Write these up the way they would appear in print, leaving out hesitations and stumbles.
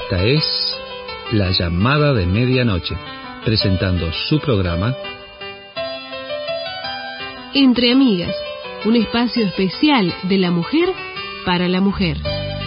Esta es La Llamada de Medianoche, presentando su programa Entre Amigas, un espacio especial de la mujer para la mujer.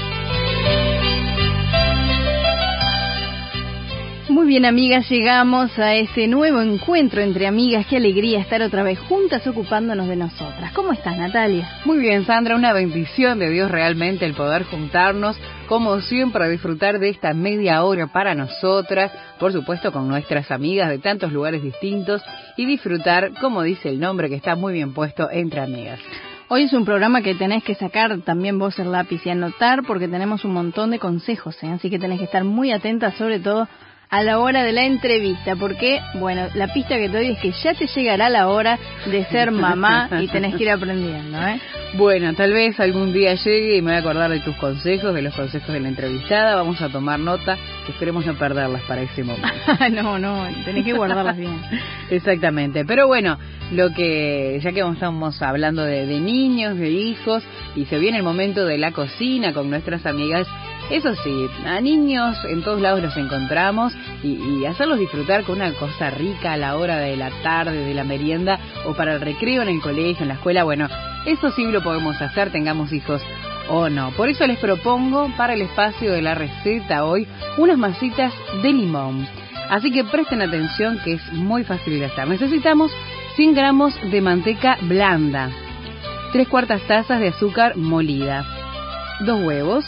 Muy bien, amigas, llegamos a este nuevo encuentro entre amigas. Qué alegría estar otra vez juntas ocupándonos de nosotras. ¿Cómo estás, Natalia? Muy bien, Sandra, una bendición de Dios realmente el poder juntarnos, como siempre, a disfrutar de esta media hora para nosotras, por supuesto con nuestras amigas de tantos lugares distintos, y disfrutar, como dice el nombre, que está muy bien puesto, Entre Amigas. Hoy es un programa que tenés que sacar también vos el lápiz y anotar, porque tenemos un montón de consejos, así que tenés que estar muy atentas, sobre todo a la hora de la entrevista, porque, bueno, la pista que te doy es que ya te llegará la hora de ser mamá y tenés que ir aprendiendo, ¿eh? Bueno, tal vez algún día llegue y me voy a acordar de tus consejos, de los consejos de la entrevistada. Vamos a tomar nota, que esperemos no perderlas para ese momento. No, tenés que guardarlas bien. Exactamente, pero bueno, ya que estamos hablando de niños, de hijos, y se viene el momento de la cocina con nuestras amigas. Eso sí, a niños en todos lados los encontramos y hacerlos disfrutar con una cosa rica a la hora de la tarde, de la merienda o para el recreo en el colegio, en la escuela. Bueno, eso sí lo podemos hacer, tengamos hijos o no. Por eso les propongo para el espacio de la receta hoy unas masitas de limón. Así que presten atención, que es muy fácil de hacer. Necesitamos 100 gramos de manteca blanda, 3/4 tazas de azúcar molida, 2 huevos.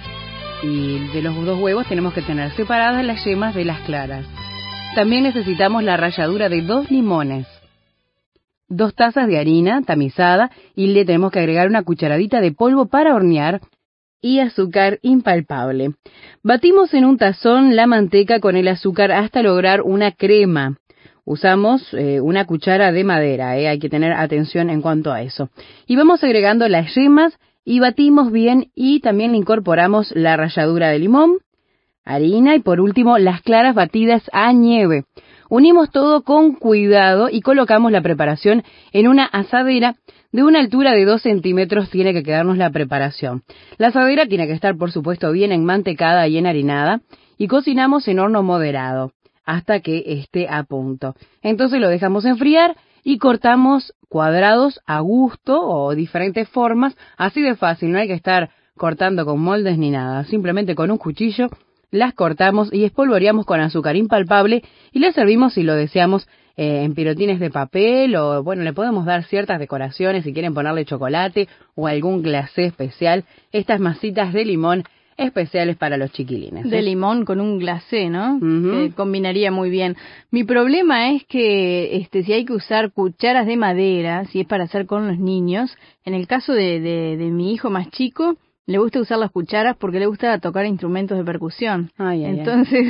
Y de los 2 huevos tenemos que tener separadas las yemas de las claras. También necesitamos la ralladura de 2 limones, 2 tazas de harina tamizada y le tenemos que agregar una cucharadita de polvo para hornear y azúcar impalpable. Batimos en un tazón la manteca con el azúcar hasta lograr una crema. Usamos una cuchara de madera, hay que tener atención en cuanto a eso. Y vamos agregando las yemas y batimos bien, y también le incorporamos la ralladura de limón, harina y por último las claras batidas a nieve. Unimos todo con cuidado y colocamos la preparación en una asadera de una altura de 2 centímetros. Tiene que quedarnos la preparación. La asadera tiene que estar, por supuesto, bien enmantecada y enharinada, y cocinamos en horno moderado hasta que esté a punto. Entonces lo dejamos enfriar y cortamos cuadrados a gusto o diferentes formas, así de fácil, no hay que estar cortando con moldes ni nada, simplemente con un cuchillo las cortamos y espolvoreamos con azúcar impalpable y las servimos, si lo deseamos, en pirotines de papel, o bueno, le podemos dar ciertas decoraciones si quieren ponerle chocolate o algún glacé especial. Estas masitas de limón especiales para los chiquilines. De limón con un glacé, ¿no? Uh-huh. Combinaría muy bien. Mi problema es que si hay que usar cucharas de madera, si es para hacer con los niños, en el caso de mi hijo más chico, le gusta usar las cucharas porque le gusta tocar instrumentos de percusión. Entonces,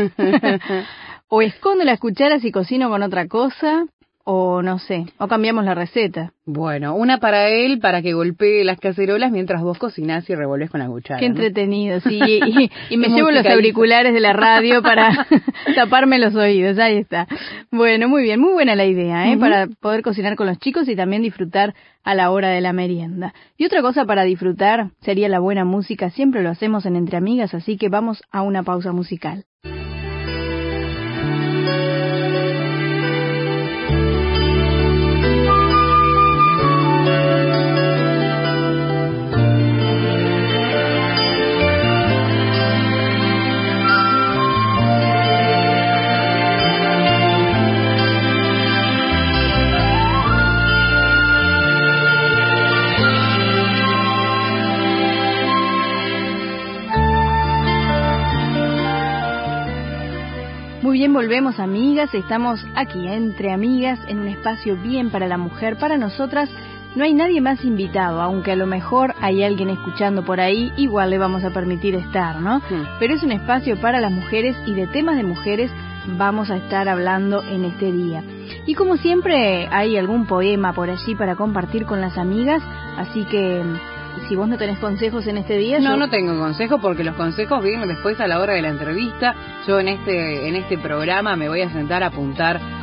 o escondo las cucharas y cocino con otra cosa, o no sé, o cambiamos la receta. Bueno, una para él, para que golpee las cacerolas mientras vos cocinás y revolvés con la cuchara. Qué entretenido, sí, y me llevo los auriculares de la radio para taparme los oídos, ahí está. Bueno, muy bien, muy buena la idea, Uh-huh. Para poder cocinar con los chicos y también disfrutar a la hora de la merienda. Y otra cosa para disfrutar sería la buena música, siempre lo hacemos en Entre Amigas, así que vamos a una pausa musical. Muy bien, volvemos, amigas, estamos aquí Entre Amigas en un espacio bien para la mujer. Para nosotras no hay nadie más invitado, aunque a lo mejor hay alguien escuchando por ahí, igual le vamos a permitir estar, ¿no? Pero es un espacio para las mujeres y de temas de mujeres vamos a estar hablando en este día. Y como siempre hay algún poema por allí para compartir con las amigas, así que si vos no tenés consejos en este día... No tengo consejos, porque los consejos vienen después a la hora de la entrevista. Yo en este programa me voy a sentar a apuntar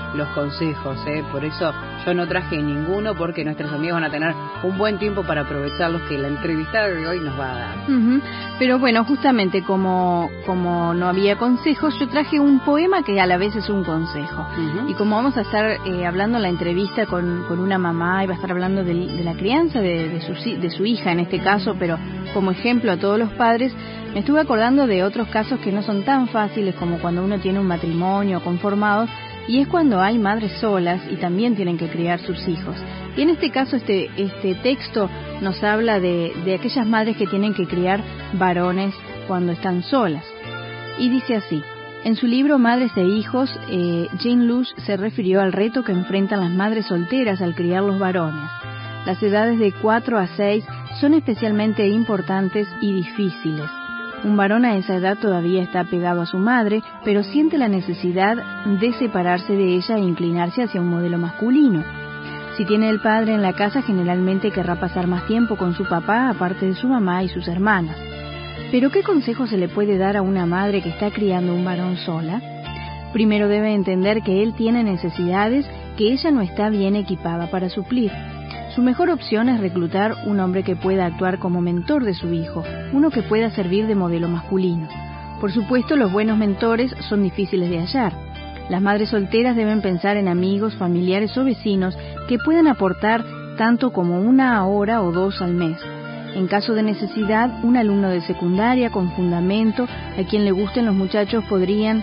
los consejos, por eso yo no traje ninguno, porque nuestros amigos van a tener un buen tiempo para aprovecharlos, que la entrevistada de hoy nos va a dar. Pero bueno, justamente como no había consejos, yo traje un poema que a la vez es un consejo. Y como vamos a estar hablando en la entrevista con una mamá, y va a estar hablando de la crianza de su hija en este caso, pero como ejemplo a todos los padres, me estuve acordando de otros casos que no son tan fáciles, como cuando uno tiene un matrimonio conformado, y es cuando hay madres solas y también tienen que criar sus hijos. Y en este caso este texto nos habla de aquellas madres que tienen que criar varones cuando están solas. Y dice así: en su libro Madres e Hijos, Jane Luce se refirió al reto que enfrentan las madres solteras al criar los varones. Las edades de 4 a 6 son especialmente importantes y difíciles. Un varón a esa edad todavía está pegado a su madre, pero siente la necesidad de separarse de ella e inclinarse hacia un modelo masculino. Si tiene el padre en la casa, generalmente querrá pasar más tiempo con su papá, aparte de su mamá y sus hermanas. ¿Pero qué consejo se le puede dar a una madre que está criando un varón sola? Primero debe entender que él tiene necesidades que ella no está bien equipada para suplir. Su mejor opción es reclutar un hombre que pueda actuar como mentor de su hijo, uno que pueda servir de modelo masculino. Por supuesto, los buenos mentores son difíciles de hallar. Las madres solteras deben pensar en amigos, familiares o vecinos que puedan aportar tanto como 1 hora o 2 al mes. En caso de necesidad, un alumno de secundaria con fundamento, a quien le gusten los muchachos, podrían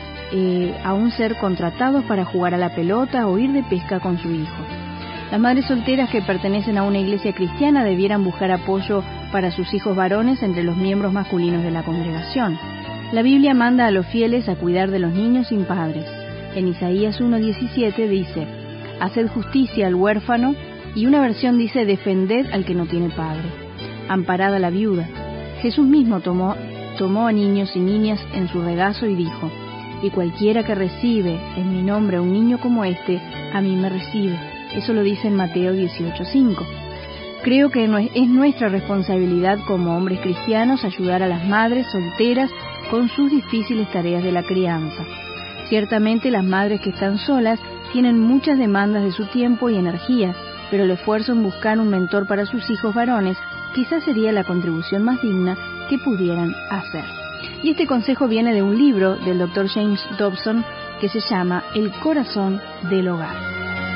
aún ser contratados para jugar a la pelota o ir de pesca con su hijo. Las madres solteras que pertenecen a una iglesia cristiana debieran buscar apoyo para sus hijos varones entre los miembros masculinos de la congregación. La Biblia manda a los fieles a cuidar de los niños sin padres. En Isaías 1:17 dice: haced justicia al huérfano, y una versión dice: defended al que no tiene padre. Amparad a la viuda. Jesús mismo tomó a niños y niñas en su regazo y dijo: y cualquiera que recibe en mi nombre a un niño como este, a mí me recibe. Eso lo dice en Mateo 18:5. Creo que es nuestra responsabilidad como hombres cristianos ayudar a las madres solteras con sus difíciles tareas de la crianza. Ciertamente las madres que están solas tienen muchas demandas de su tiempo y energía, pero el esfuerzo en buscar un mentor para sus hijos varones quizás sería la contribución más digna que pudieran hacer. Y este consejo viene de un libro del Dr. James Dobson que se llama El corazón del hogar.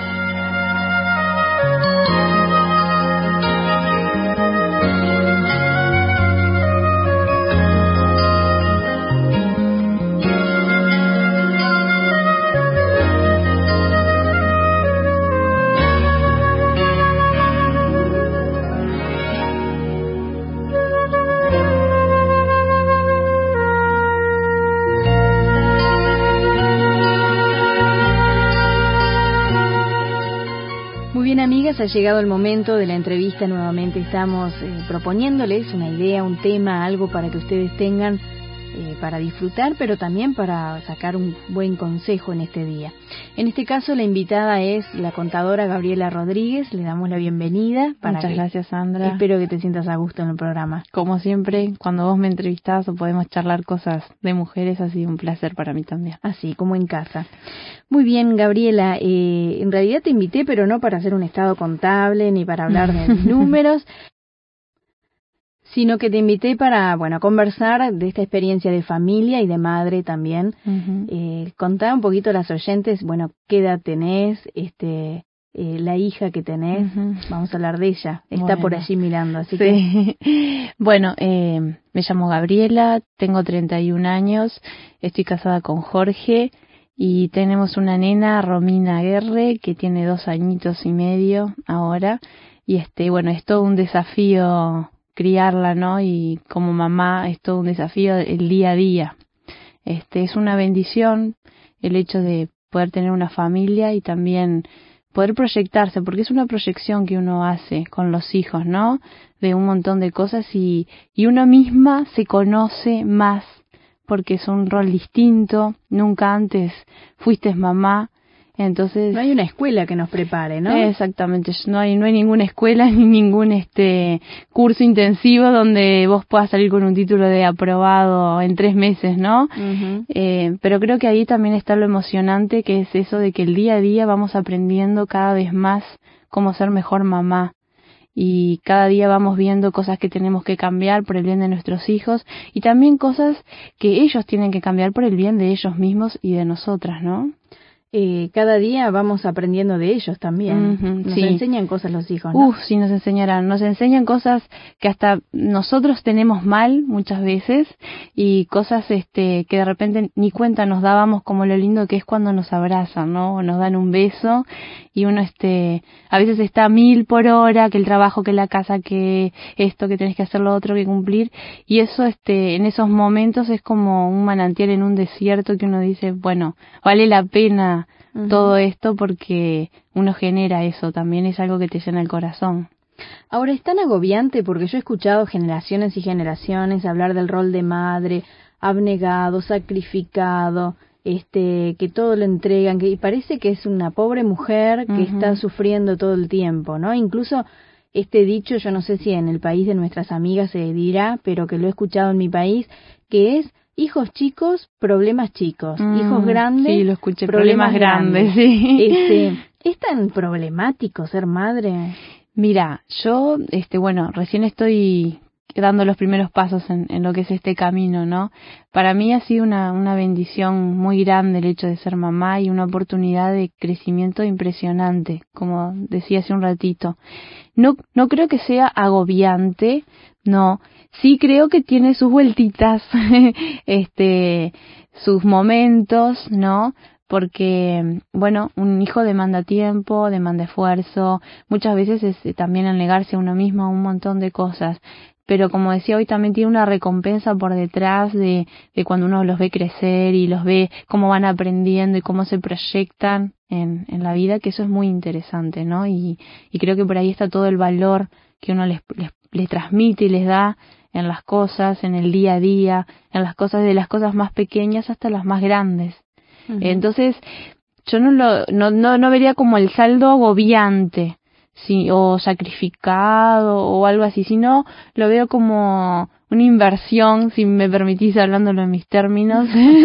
Ha llegado el momento de la entrevista. Nuevamente estamos proponiéndoles una idea, un tema, algo para que ustedes tengan para disfrutar, pero también para sacar un buen consejo en este día. En este caso la invitada es la contadora Gabriela Rodríguez. Le damos la bienvenida. Muchas gracias, Sandra. Espero que te sientas a gusto en el programa. Como siempre, cuando vos me entrevistás o podemos charlar cosas de mujeres, ha sido un placer para mí también. Así como en casa. Muy bien, Gabriela, en realidad te invité, pero no para hacer un estado contable ni para hablar de números, sino que te invité para, conversar de esta experiencia de familia y de madre también. Contá un poquito a las oyentes, qué edad tenés, la hija que tenés, vamos a hablar de ella, está por allí mirando, así que... Bueno, me llamo Gabriela, tengo 31 años, estoy casada con Jorge, y tenemos una nena, Romina Guerre, que tiene 2 añitos y medio ahora. Y es todo un desafío criarla, ¿no? Y como mamá es todo un desafío el día a día. Es una bendición el hecho de poder tener una familia y también poder proyectarse, porque es una proyección que uno hace con los hijos, ¿no? De un montón de cosas y uno misma se conoce más, porque es un rol distinto. Nunca antes fuiste mamá Entonces, no hay una escuela que nos prepare, ¿no? Exactamente, no hay ninguna escuela ni ningún curso intensivo donde vos puedas salir con un título de aprobado en 3 meses, ¿no? Uh-huh. Pero creo que ahí también está lo emocionante, que es eso de que el día a día vamos aprendiendo cada vez más cómo ser mejor mamá. Y cada día vamos viendo cosas que tenemos que cambiar por el bien de nuestros hijos y también cosas que ellos tienen que cambiar por el bien de ellos mismos y de nosotras, ¿no? Cada día vamos aprendiendo de ellos también. Uh-huh, nos sí. enseñan cosas los hijos, ¿no? Sí, nos enseñarán. Nos enseñan cosas que hasta nosotros tenemos mal muchas veces y cosas que de repente ni cuenta nos dábamos, como lo lindo que es cuando nos abrazan, ¿no? O nos dan un beso y uno a veces está a 1000 por hora, que el trabajo, que la casa, que esto, que tenés que hacer lo otro, que cumplir, y eso en esos momentos es como un manantial en un desierto que uno dice, bueno, vale la pena todo esto porque uno genera eso, también es algo que te llena el corazón. Ahora, es tan agobiante porque yo he escuchado generaciones y generaciones hablar del rol de madre, abnegado, sacrificado, que todo lo entregan, que parece que es una pobre mujer que está sufriendo todo el tiempo, ¿no? Incluso este dicho, yo no sé si en el país de nuestras amigas se dirá, pero que lo he escuchado en mi país, que es hijos chicos, problemas chicos. Hijos grandes, sí, lo escuché, problemas grandes. Sí. ¿Es tan problemático ser madre? Mira, yo, recién estoy dando los primeros pasos en lo que es este camino, ¿no? Para mí ha sido una bendición muy grande el hecho de ser mamá y una oportunidad de crecimiento impresionante, como decía hace un ratito. No creo que sea agobiante, no. Sí creo que tiene sus vueltitas, sus momentos, ¿no? Porque, bueno, un hijo demanda tiempo, demanda esfuerzo, muchas veces es también el negarse a uno mismo a un montón de cosas. Pero como decía hoy, también tiene una recompensa por detrás de cuando uno los ve crecer y los ve cómo van aprendiendo y cómo se proyectan en la vida, que eso es muy interesante, ¿no? Y creo que por ahí está todo el valor que uno les transmite y les da en las cosas, en el día a día, en las cosas, de las cosas más pequeñas hasta las más grandes. Uh-huh. Entonces, yo no vería como el saldo agobiante, sí, o sacrificado o algo así, sino lo veo como una inversión, si me permitís hablándolo en mis términos,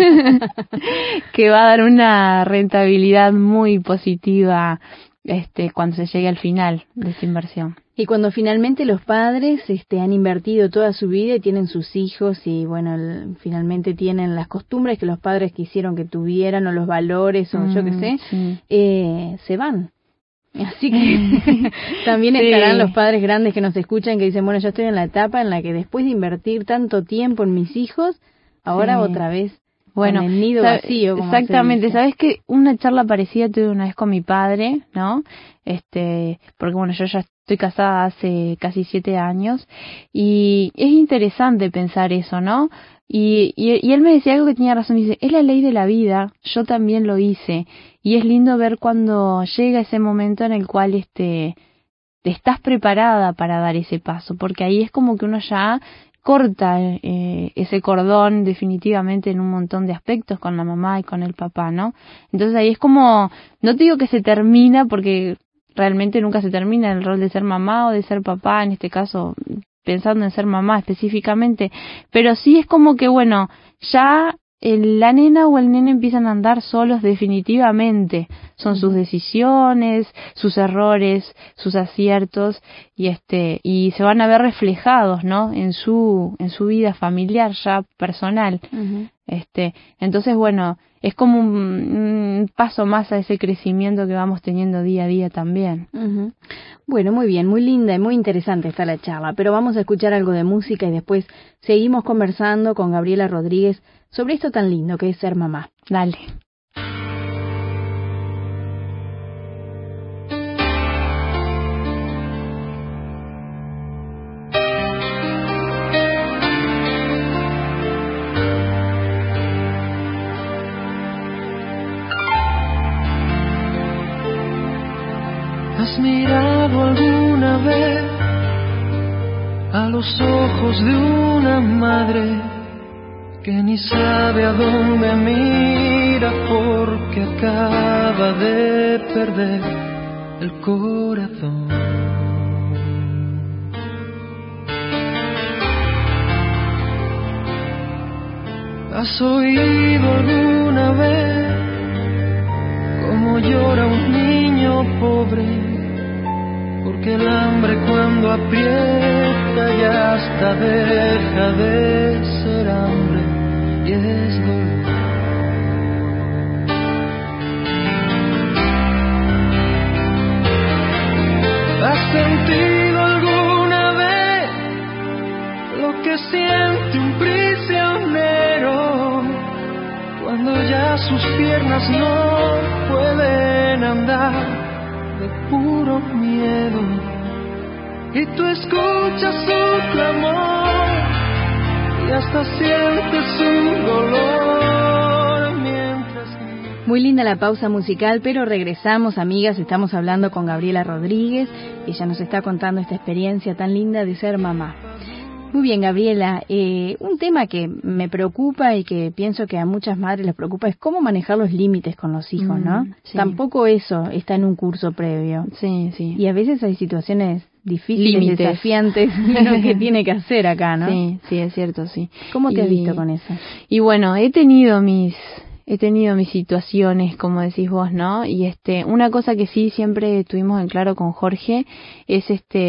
que va a dar una rentabilidad muy positiva cuando se llegue al final de esa inversión. Y cuando finalmente los padres han invertido toda su vida y tienen sus hijos y bueno, finalmente tienen las costumbres que los padres quisieron que tuvieran o los valores o yo qué sé, sí. Se van. Así que también estarán los padres grandes que nos escuchan que dicen, bueno, yo estoy en la etapa en la que después de invertir tanto tiempo en mis hijos, ahora otra vez bueno, en el nido vacío. Como exactamente, sabes que una charla parecida tuve una vez con mi padre, ¿no? Porque bueno, yo ya estoy casada hace casi 7 años y es interesante pensar eso, ¿no? Y él me decía algo que tenía razón, dice, es la ley de la vida, yo también lo hice, y es lindo ver cuando llega ese momento en el cual estás preparada para dar ese paso, porque ahí es como que uno ya corta ese cordón definitivamente en un montón de aspectos con la mamá y con el papá, ¿no? Entonces ahí es como, no te digo que se termina, porque realmente nunca se termina el rol de ser mamá o de ser papá, en este caso pensando en ser mamá específicamente, pero sí es como que, bueno, ya la nena o el nene empiezan a andar solos definitivamente, son sus decisiones, sus errores, sus aciertos y se van a ver reflejados, ¿no? en su vida familiar ya personal. Uh-huh. Entonces, bueno, es como un paso más a ese crecimiento que vamos teniendo día a día también. Uh-huh. Bueno, muy bien, muy linda y muy interesante está la charla, pero vamos a escuchar algo de música y después seguimos conversando con Gabriela Rodríguez sobre esto tan lindo que es ser mamá. Dale. ¿Has mirado alguna vez a los ojos de una madre que ni sabe a dónde mira porque a cada acaba de perder el corazón. ¿Has oído alguna vez cómo llora un niño pobre? Porque el hambre cuando aprieta ya hasta deja de ser hambre y es dolor. ¿Has sentido alguna vez lo que siente un prisionero cuando ya sus piernas no pueden andar de puro miedo y tú escuchas su clamor y hasta sientes un dolor mientras... Muy linda la pausa musical, pero regresamos, amigas. Estamos hablando con Gabriela Rodríguez. Ella nos está contando esta experiencia tan linda de ser mamá. Muy bien, Gabriela. Un tema que me preocupa y que pienso que a muchas madres les preocupa es cómo manejar los límites con los hijos, ¿no? Sí. Tampoco eso está en un curso previo. Sí, sí. Y a veces hay situaciones difíciles, Límites. Desafiantes, lo que tiene que hacer acá, ¿no? Sí, sí, es cierto, sí. ¿Cómo te has visto con eso? Y bueno, he tenido mis situaciones, como decís vos, ¿no? Y una cosa que sí siempre tuvimos en claro con Jorge es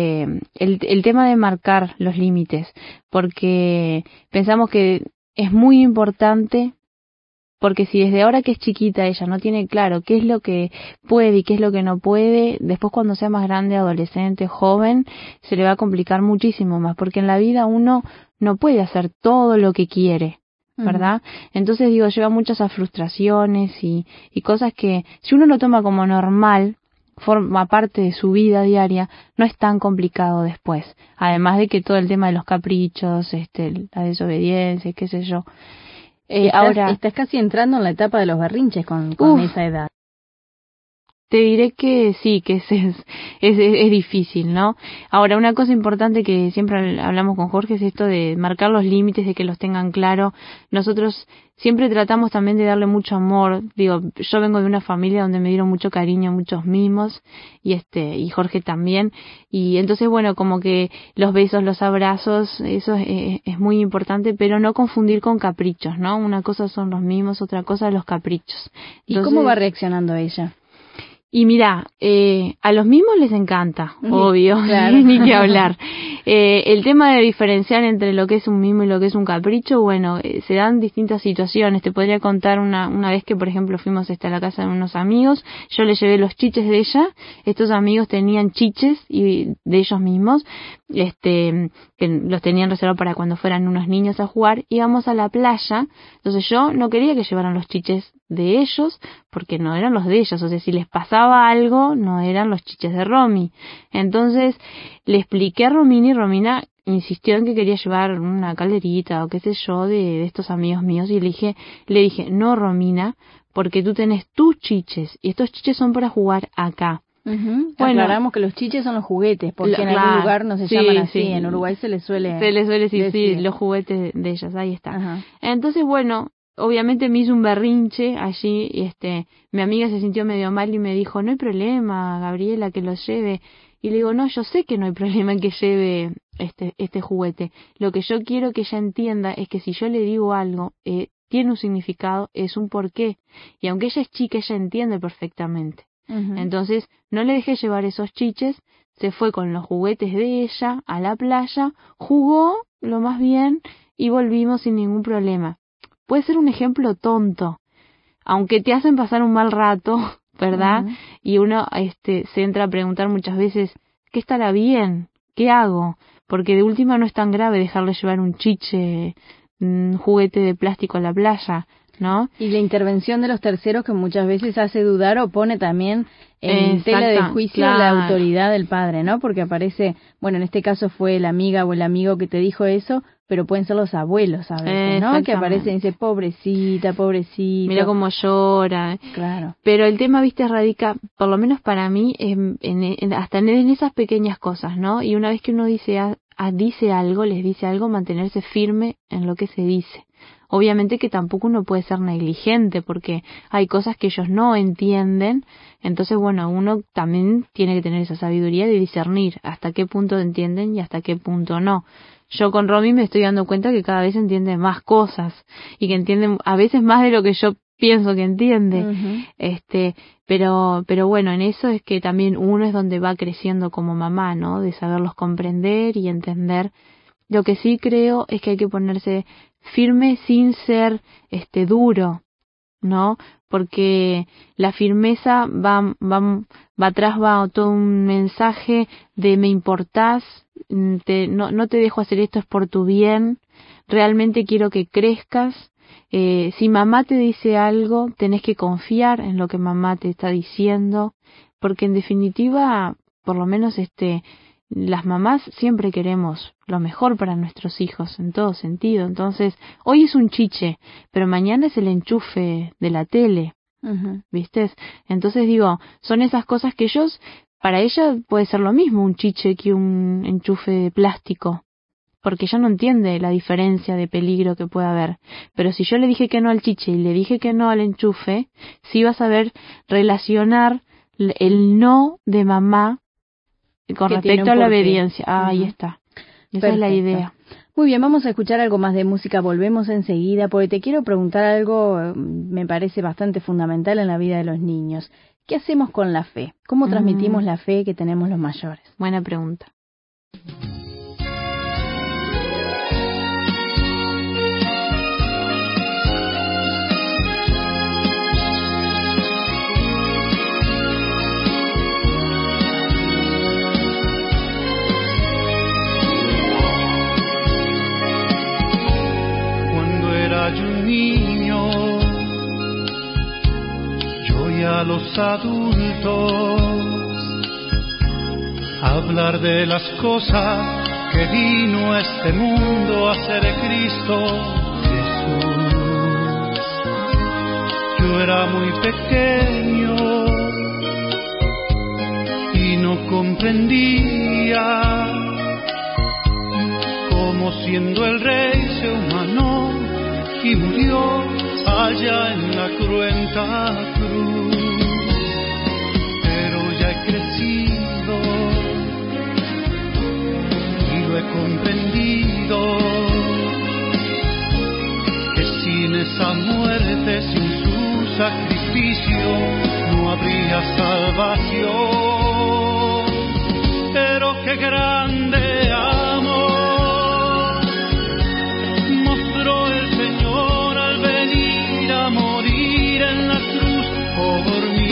el tema de marcar los límites, porque pensamos que es muy importante, porque si desde ahora que es chiquita ella no tiene claro qué es lo que puede y qué es lo que no puede, después cuando sea más grande, adolescente, joven, se le va a complicar muchísimo más, porque en la vida uno no puede hacer todo lo que quiere, ¿verdad? Entonces digo, lleva muchas a frustraciones y cosas que si uno lo toma como normal, forma parte de su vida diaria, no es tan complicado después. Además de que todo el tema de los caprichos, la desobediencia, qué sé yo. Ahora Estás casi entrando en la etapa de los berrinches con esa edad. Te diré que sí, que es difícil, ¿no? Ahora, una cosa importante que siempre hablamos con Jorge es esto de marcar los límites, de que los tengan claro. Nosotros siempre tratamos también de darle mucho amor. Digo, yo vengo de una familia donde me dieron mucho cariño, muchos mimos, y Jorge también. Y entonces, bueno, como que los besos, los abrazos, eso es muy importante, pero no confundir con caprichos, ¿no? Una cosa son los mimos, otra cosa los caprichos. Entonces, ¿y cómo va reaccionando ella? Y mira, a los mismos les encanta, obvio, claro. Ni que hablar. El tema de diferenciar entre lo que es un mimo y lo que es un capricho, bueno, se dan distintas situaciones. Te podría contar una vez que, por ejemplo, fuimos a la casa de unos amigos, yo le llevé los chiches de ella, estos amigos tenían chiches y de ellos mismos, que los tenían reservados para cuando fueran unos niños a jugar, íbamos a la playa, entonces yo no quería que llevaran los chiches de ellos, porque no eran los de ellas, o sea, si les pasaba algo, no eran los chiches de Romy. Entonces, le expliqué a Romina y Romina insistió en que quería llevar una calderita o qué sé yo de estos amigos míos, y le dije, no, Romina, porque tú tenés tus chiches, y estos chiches son para jugar acá. Bueno, aclaramos que los chiches son los juguetes, porque en algún lugar no se llaman así, en Uruguay se les suele decir, sí, los juguetes de ellas, ahí está. Ajá. Entonces, bueno, obviamente me hizo un berrinche allí, y mi amiga se sintió medio mal y me dijo, no hay problema, Gabriela, que los lleve. Y le digo, no, yo sé que no hay problema en que lleve este juguete. Lo que yo quiero que ella entienda es que si yo le digo algo, tiene un significado, es un porqué. Y aunque ella es chica, ella entiende perfectamente. Entonces, no le dejé llevar esos chiches, se fue con los juguetes de ella a la playa, jugó lo más bien y volvimos sin ningún problema. Puede ser un ejemplo tonto, aunque te hacen pasar un mal rato, ¿verdad? Y uno se entra a preguntar muchas veces, ¿qué estará bien? ¿Qué hago? Porque de última no es tan grave dejarle llevar un chiche, un juguete de plástico a la playa, ¿no? Y la intervención de los terceros que muchas veces hace dudar o pone también en tela de juicio la autoridad del padre, ¿no? Porque aparece, bueno, en este caso fue la amiga o el amigo que te dijo eso, pero pueden ser los abuelos a veces, ¿no? Que aparecen y dicen, pobrecita, pobrecita. Mira cómo llora. Claro. Pero el tema, viste, radica, por lo menos para mí, hasta en esas pequeñas cosas, ¿no? Y una vez que uno dice algo, les dice algo, mantenerse firme en lo que se dice. Obviamente que tampoco uno puede ser negligente porque hay cosas que ellos no entienden, entonces bueno, uno también tiene que tener esa sabiduría de discernir hasta qué punto entienden y hasta qué punto no. Yo con Romy me estoy dando cuenta que cada vez entiende más cosas y que entiende a veces más de lo que yo pienso que entiende. Uh-huh. Pero bueno, en eso es que también uno es donde va creciendo como mamá, ¿no? De saberlos comprender y entender. Lo que sí creo es que hay que ponerse firme sin ser duro, ¿no? Porque la firmeza va atrás, va todo un mensaje de me importás, no te dejo hacer esto, es por tu bien, realmente quiero que crezcas. Si mamá te dice algo, tenés que confiar en lo que mamá te está diciendo, porque en definitiva, por lo menos las mamás siempre queremos lo mejor para nuestros hijos en todo sentido. Entonces, hoy es un chiche, pero mañana es el enchufe de la tele. Uh-huh. ¿Viste? Entonces digo, son esas cosas que para ella puede ser lo mismo un chiche que un enchufe de plástico, porque ella no entiende la diferencia de peligro que puede haber. Pero si yo le dije que no al chiche y le dije que no al enchufe, sí va a saber relacionar el no de mamá con respecto a la obediencia. Ahí está. Esa Perfecto. Es la idea. Muy bien, vamos a escuchar algo más de música, volvemos enseguida, porque te quiero preguntar algo, me parece bastante fundamental en la vida de los niños. ¿Qué hacemos con la fe? ¿Cómo transmitimos la fe que tenemos los mayores? Buena pregunta. A los adultos hablar de las cosas que vino a este mundo a hacer Cristo Jesús. Yo era muy pequeño y no comprendía cómo siendo el rey se humanó y murió allá en la cruenta cruz. Crecido y lo he comprendido que sin esa muerte, sin su sacrificio, no habría salvación. Pero qué grande amor mostró el Señor al venir a morir en la cruz por mí.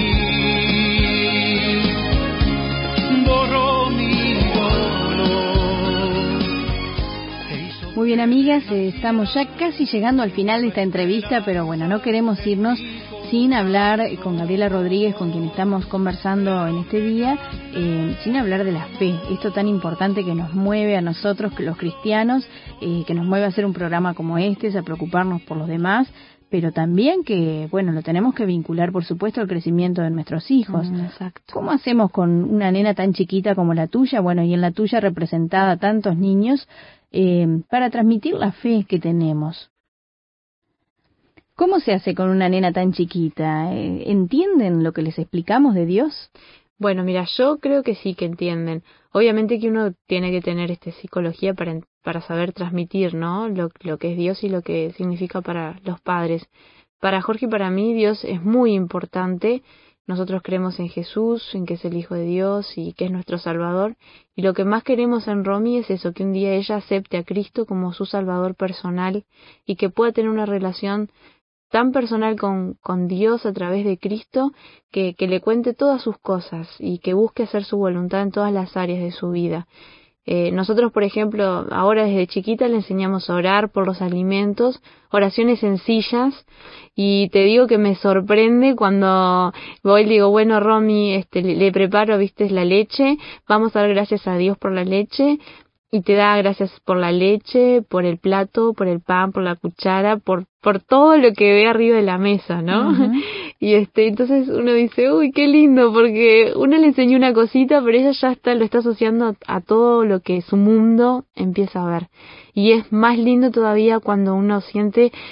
Muy bien, amigas, estamos ya casi llegando al final de esta entrevista, pero bueno, no queremos irnos sin hablar con Gabriela Rodríguez, con quien estamos conversando en este día, sin hablar de la fe, esto tan importante que nos mueve a nosotros, los cristianos, que nos mueve a hacer un programa como este, a preocuparnos por los demás, pero también que, bueno, lo tenemos que vincular, por supuesto, al crecimiento de nuestros hijos. Exacto. ¿Cómo hacemos con una nena tan chiquita como la tuya? Bueno, y en la tuya representada tantos niños, para transmitir la fe que tenemos. ¿Cómo se hace con una nena tan chiquita? ¿Entienden lo que les explicamos de Dios? Bueno, mira, yo creo que sí que entienden. Obviamente que uno tiene que tener psicología para saber transmitir, ¿no? Lo que es Dios y lo que significa para los padres. Para Jorge y para mí Dios es muy importante. Nosotros creemos en Jesús, en que es el Hijo de Dios y que es nuestro Salvador. Y lo que más queremos en Romy es eso, que un día ella acepte a Cristo como su Salvador personal y que pueda tener una relación tan personal con Dios a través de Cristo que le cuente todas sus cosas y que busque hacer su voluntad en todas las áreas de su vida. Nosotros, por ejemplo, ahora desde chiquita le enseñamos a orar por los alimentos, oraciones sencillas, y te digo que me sorprende cuando voy y digo, bueno, Romy, le preparo, viste, la leche, vamos a dar gracias a Dios por la leche, y te da gracias por la leche, por el plato, por el pan, por la cuchara, por todo lo que ve arriba de la mesa, ¿no? Uh-huh. Y entonces uno dice, uy, qué lindo, porque uno le enseñó una cosita, pero ella ya lo está asociando a todo lo que su mundo empieza a ver. Y es más lindo todavía cuando uno siente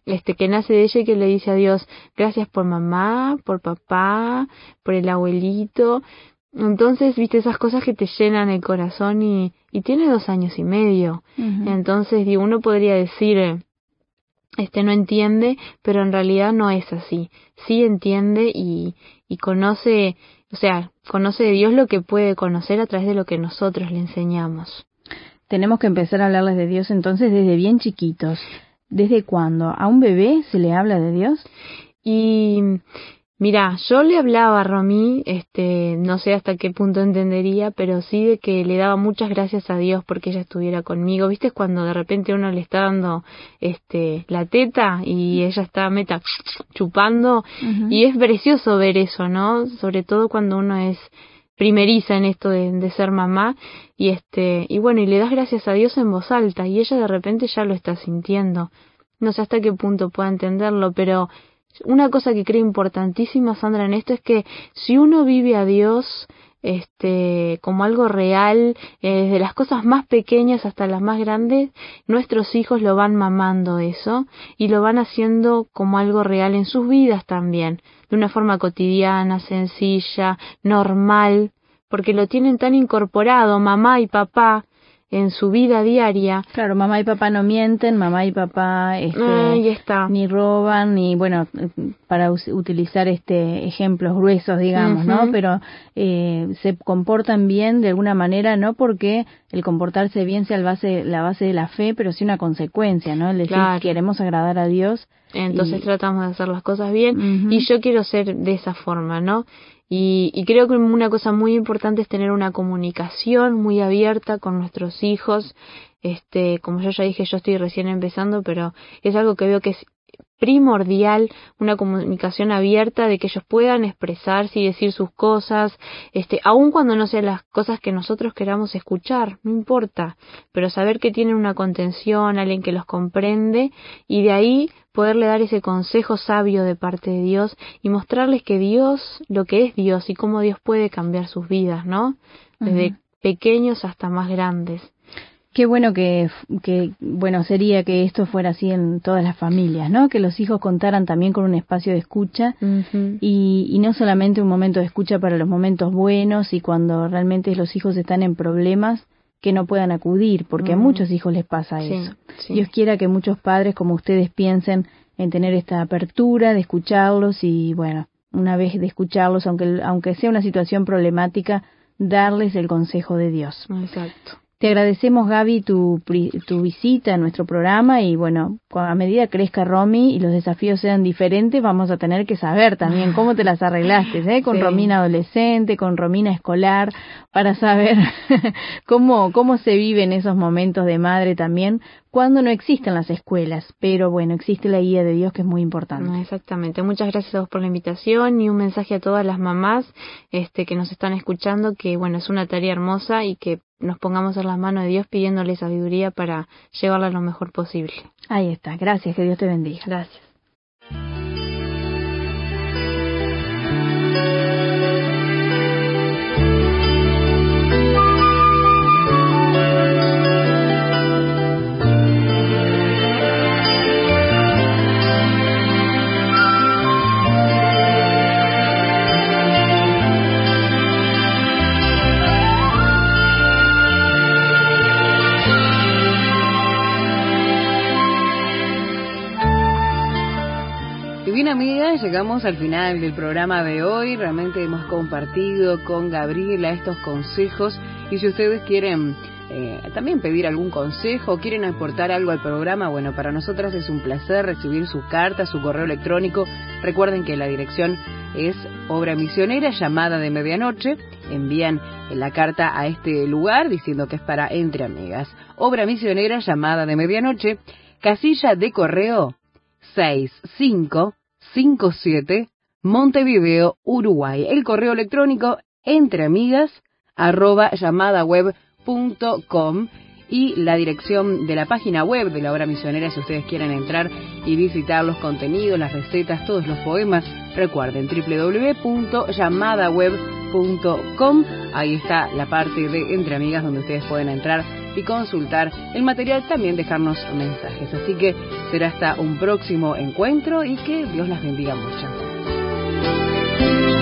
que nace de ella y que le dice a Dios, gracias por mamá, por papá, por el abuelito. Entonces, viste, esas cosas que te llenan el corazón y tiene 2 años y medio. Uh-huh. Entonces, digo, uno podría decir, no entiende, pero en realidad no es así. Sí entiende y conoce, conoce de Dios lo que puede conocer a través de lo que nosotros le enseñamos. Tenemos que empezar a hablarles de Dios entonces desde bien chiquitos. ¿Desde cuándo? ¿A un bebé se le habla de Dios? Y mira, yo le hablaba a Romy, no sé hasta qué punto entendería, pero sí de que le daba muchas gracias a Dios porque ella estuviera conmigo. ¿Viste cuando de repente uno le está dando la teta y ella está chupando? Uh-huh. Y es precioso ver eso, ¿no? Sobre todo cuando uno es primeriza en esto de ser mamá y bueno, y le das gracias a Dios en voz alta y ella de repente ya lo está sintiendo. No sé hasta qué punto pueda entenderlo, pero una cosa que creo importantísima, Sandra, en esto es que si uno vive a Dios como algo real, desde las cosas más pequeñas hasta las más grandes, nuestros hijos lo van mamando eso y lo van haciendo como algo real en sus vidas también, de una forma cotidiana, sencilla, normal, porque lo tienen tan incorporado, mamá y papá, en su vida diaria. Claro, mamá y papá no mienten, mamá y papá ni roban, ni bueno, para utilizar ejemplos gruesos, digamos, uh-huh. ¿no? Pero se comportan bien de alguna manera, no porque el comportarse bien sea la base de la fe, pero sí una consecuencia, ¿no? El decir, claro, queremos agradar a Dios. Entonces tratamos de hacer las cosas bien, uh-huh. y yo quiero ser de esa forma, ¿no? Y creo que una cosa muy importante es tener una comunicación muy abierta con nuestros hijos. Como yo ya dije, yo estoy recién empezando, pero es algo que veo que es primordial, una comunicación abierta, de que ellos puedan expresarse y decir sus cosas, aun cuando no sean las cosas que nosotros queramos escuchar, no importa, pero saber que tienen una contención, alguien que los comprende, y de ahí poderle dar ese consejo sabio de parte de Dios y mostrarles que Dios, lo que es Dios y cómo Dios puede cambiar sus vidas, ¿no? Desde uh-huh. pequeños hasta más grandes. Qué bueno que bueno sería que esto fuera así en todas las familias, ¿no? Que los hijos contaran también con un espacio de escucha, uh-huh. y no solamente un momento de escucha para los momentos buenos y cuando realmente los hijos están en problemas que no puedan acudir, porque uh-huh. a muchos hijos les pasa eso. Sí. Dios quiera que muchos padres como ustedes piensen en tener esta apertura de escucharlos y bueno, una vez de escucharlos, aunque sea una situación problemática, darles el consejo de Dios. Exacto. Te agradecemos, Gaby, tu visita a nuestro programa y bueno, a medida que crezca Romy y los desafíos sean diferentes, vamos a tener que saber también cómo te las arreglaste, con sí. Romina adolescente, con Romina escolar, para saber cómo se viven esos momentos de madre también cuando no existen las escuelas, pero bueno, existe la guía de Dios que es muy importante. Exactamente. Muchas gracias a vos por la invitación y un mensaje a todas las mamás que nos están escuchando, que bueno, es una tarea hermosa y que nos pongamos en las manos de Dios pidiéndole sabiduría para llevarla lo mejor posible. Ahí está. Gracias. Que Dios te bendiga. Gracias. Amigas, llegamos al final del programa de hoy. Realmente hemos compartido con Gabriela estos consejos y si ustedes quieren también pedir algún consejo, quieren aportar algo al programa, bueno, para nosotras es un placer recibir su carta, su correo electrónico. Recuerden que la dirección es Obra Misionera, Llamada de Medianoche. Envían la carta a este lugar diciendo que es para Entre Amigas. Obra Misionera, Llamada de Medianoche, casilla de correo 6557, Montevideo, Uruguay. El correo electrónico entreamigas@llamadaweb.com y la dirección de la página web de la Obra Misionera si ustedes quieren entrar y visitar los contenidos, las recetas, todos los poemas. Recuerden www.llamadaweb.com. Ahí está la parte de Entre Amigas donde ustedes pueden entrar y consultar el material, también dejarnos mensajes. Así que será hasta un próximo encuentro y que Dios las bendiga mucho.